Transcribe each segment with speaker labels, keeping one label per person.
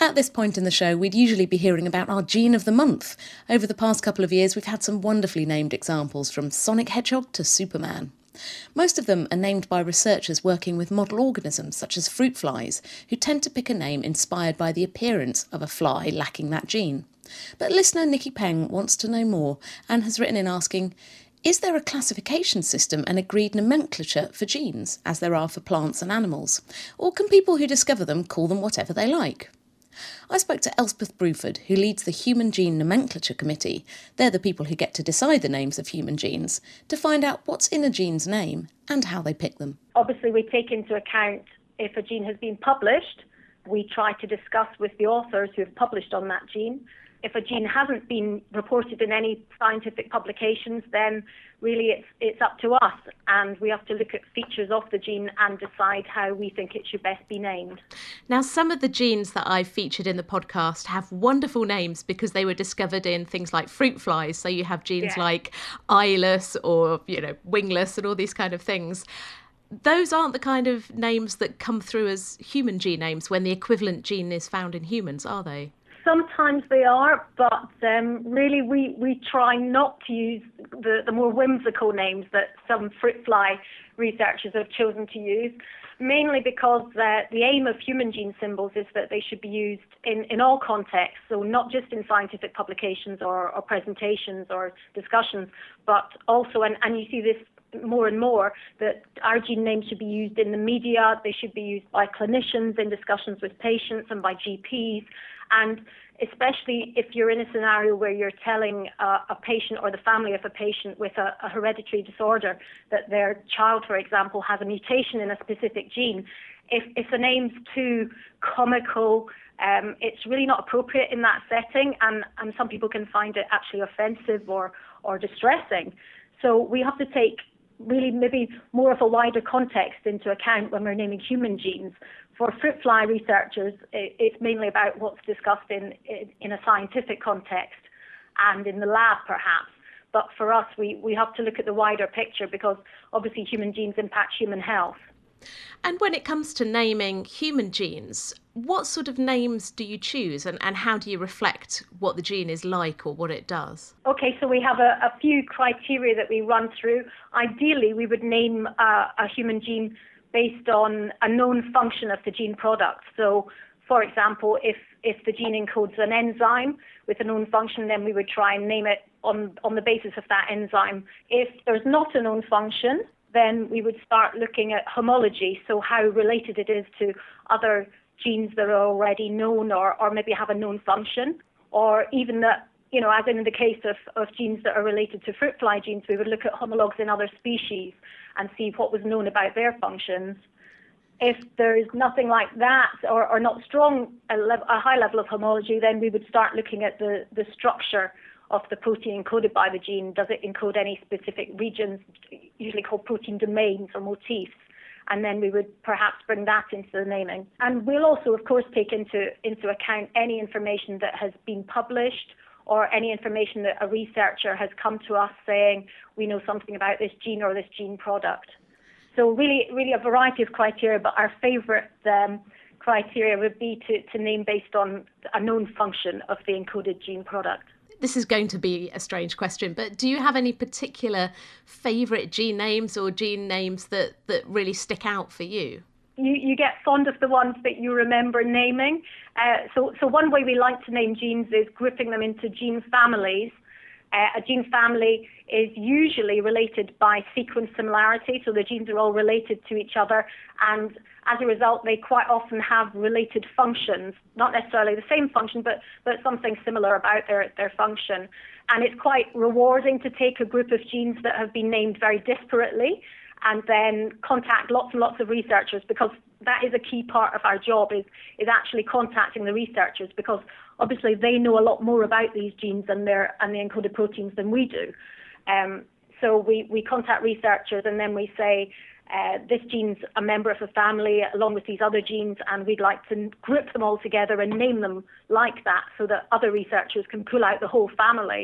Speaker 1: At this point in the show, we'd usually be hearing about our gene of the month. Over the past couple of years, we've had some wonderfully named examples, from Sonic Hedgehog to Superman. Most of them are named by researchers working with model organisms such as fruit flies, who tend to pick a name inspired by the appearance of a fly lacking that gene. But listener Nikki Peng wants to know more and has written in asking, is there a classification system and agreed nomenclature for genes, as there are for plants and animals? Or can people who discover them call them whatever they like? I spoke to Elspeth Bruford, who leads the Human Gene Nomenclature Committee. They're the people who get to decide the names of human genes, to find out what's in a gene's name and how they pick them.
Speaker 2: Obviously, we take into account if a gene has been published. We try to discuss with the authors who have published on that gene. If a gene hasn't been reported in any scientific publications, then really it's up to us, and we have to look at features of the gene and decide how we think it should best be named.
Speaker 3: Now, some of the genes that I've featured in the podcast have wonderful names because they were discovered in things like fruit flies. So you have genes like eyeless or, wingless and all these kind of things. Those aren't the kind of names that come through as human gene names when the equivalent gene is found in humans, are they?
Speaker 2: Sometimes they are, but really we try not to use the more whimsical names that some fruit fly researchers have chosen to use, mainly because the aim of human gene symbols is that they should be used in all contexts, so not just in scientific publications or presentations or discussions, but also, and you see this more and more, that our gene names should be used in the media, they should be used by clinicians in discussions with patients and by GPs. And especially if you're in a scenario where you're telling a patient or the family of a patient with a hereditary disorder that their child, for example, has a mutation in a specific gene, if the name's too comical, it's really not appropriate in that setting, and some people can find it actually offensive or distressing. So we have to take really maybe more of a wider context into account when we're naming human genes. For fruit fly researchers, it's mainly about what's discussed in a scientific context and in the lab, perhaps. But for us, we have to look at the wider picture because obviously human genes impact human health.
Speaker 3: And when it comes to naming human genes, what sort of names do you choose and how do you reflect what the gene is like or what it does?
Speaker 2: Okay, so we have a few criteria that we run through. Ideally, we would name a human gene based on a known function of the gene product. So, for example, if the gene encodes an enzyme with a known function, then we would try and name it on the basis of that enzyme. If there's not a known function, then we would start looking at homology, so how related it is to other genes that are already known or maybe have a known function, or even that, as in the case of genes that are related to fruit fly genes, we would look at homologs in other species and see what was known about their functions. If there's nothing like that or not strong, a high level of homology, then we would start looking at the structure of the protein encoded by the gene. Does it encode any specific regions, usually called protein domains or motifs? And then we would perhaps bring that into the naming. And we'll also, of course, take into account any information that has been published or any information that a researcher has come to us saying, we know something about this gene or this gene product. So really a variety of criteria, but our favourite criteria would be to name based on a known function of the encoded gene product.
Speaker 3: This is going to be a strange question, but do you have any particular favourite gene names or gene names that really stick out for you?
Speaker 2: You get fond of the ones that you remember naming. So one way we like to name genes is grouping them into gene families. A gene family is usually related by sequence similarity, so the genes are all related to each other, and as a result, they quite often have related functions, not necessarily the same function, but something similar about their function. And it's quite rewarding to take a group of genes that have been named very disparately and then contact lots and lots of researchers, because that is a key part of our job, is actually contacting the researchers, because obviously they know a lot more about these genes and the encoded proteins than we do. So we contact researchers and then we say, this gene's a member of a family along with these other genes, and we'd like to group them all together and name them like that so that other researchers can pull out the whole family.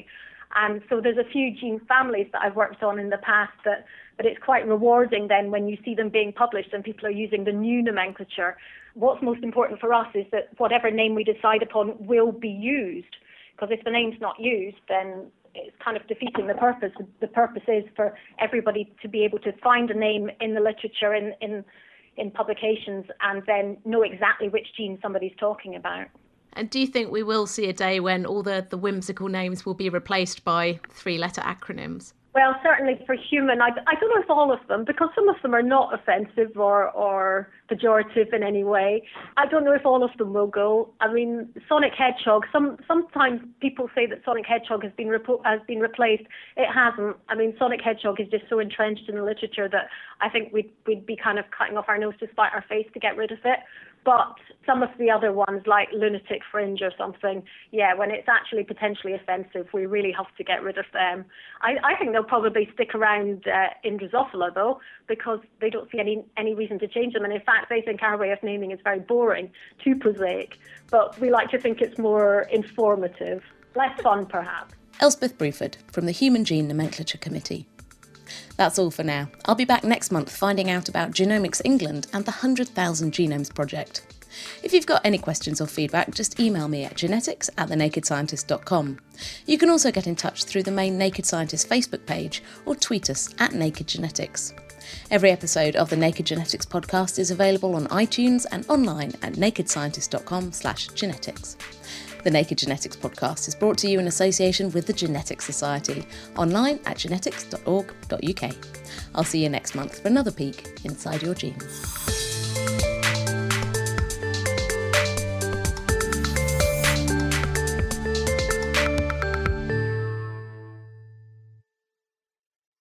Speaker 2: And so there's a few gene families that I've worked on in the past but it's quite rewarding then when you see them being published and people are using the new nomenclature. What's most important for us is that whatever name we decide upon will be used, because if the name's not used, then it's kind of defeating the purpose. The purpose is for everybody to be able to find a name in the literature, in publications, and then know exactly which gene somebody's talking about.
Speaker 3: And do you think we will see a day when all the whimsical names will be replaced by 3-letter acronyms?
Speaker 2: Well, certainly for human, I don't know if all of them, because some of them are not offensive or pejorative in any way. I don't know if all of them will go. I mean, Sonic Hedgehog, sometimes people say that Sonic Hedgehog has been replaced. It hasn't. I mean, Sonic Hedgehog is just so entrenched in the literature that I think we'd be kind of cutting off our nose to spite our face to get rid of it. But some of the other ones, like Lunatic Fringe or something, yeah, when it's actually potentially offensive, we really have to get rid of them. I think they'll probably stick around in Drosophila, though, because they don't see any reason to change them. And in fact, they think our way of naming is very boring, too prosaic. But we like to think it's more informative, less fun, perhaps.
Speaker 1: Elspeth Bruford from the Human Gene Nomenclature Committee. That's all for now. I'll be back next month finding out about Genomics England and the 100,000 Genomes Project. If you've got any questions or feedback, just email me at genetics@thenakedscientist.com. You can also get in touch through the main Naked Scientist Facebook page or tweet us at Naked Genetics. Every episode of the Naked Genetics podcast is available on iTunes and online at nakedscientist.com/genetics. The Naked Genetics podcast is brought to you in association with the Genetics Society, online at genetics.org.uk. I'll see you next month for another peek inside your genes.